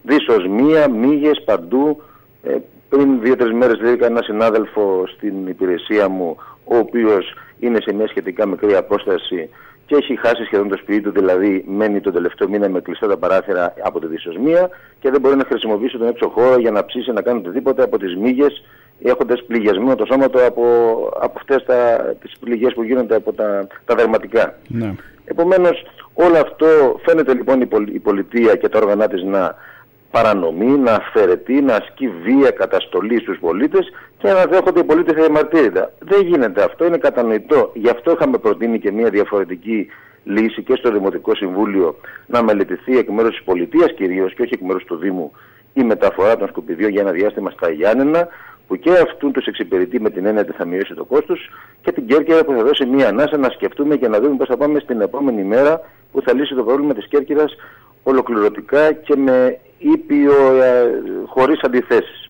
Δυσοσμία, μύγες παντού. Πριν 2-3 μέρες βρήκα ένα συνάδελφο στην υπηρεσία μου, ο οποίος είναι σε μια σχετικά μικρή απόσταση και έχει χάσει σχεδόν το σπίτι του, δηλαδή μένει τον τελευταίο μήνα με κλειστά τα παράθυρα από τη δυσοσμία και δεν μπορεί να χρησιμοποιήσει τον έξω χώρο για να ψήσει, να κάνει οτιδήποτε από τις μύγες, έχοντας πληγιασμένο το σώμα του από αυτές τις πληγές που γίνονται από τα δερματικά. Ναι. Επομένως, όλο αυτό φαίνεται λοιπόν η πολιτεία και τα όργανα της να παρανομεί, να αφαιρετεί, να ασκεί βία, καταστολή στους πολίτες και να δέχονται οι πολίτες διαμαρτύρητα. Δεν γίνεται αυτό, είναι κατανοητό. Γι' αυτό είχαμε προτείνει και μια διαφορετική λύση και στο Δημοτικό Συμβούλιο να μελετηθεί εκ μέρους της πολιτείας κυρίως και όχι εκ μέρους του Δήμου η μεταφορά των σκουπιδιών για ένα διάστημα στα Γιάννενα, που και αυτούν τους εξυπηρετεί με την έννοια ότι θα μειώσει το κόστος, και την Κέρκυρα που θα δώσει μια ανάσα να σκεφτούμε και να δούμε πώς θα πάμε στην επόμενη μέρα που θα λύσει το πρόβλημα της Κέρκυρας ολοκληρωτικά και με ήπιο, χωρίς αντιθέσεις.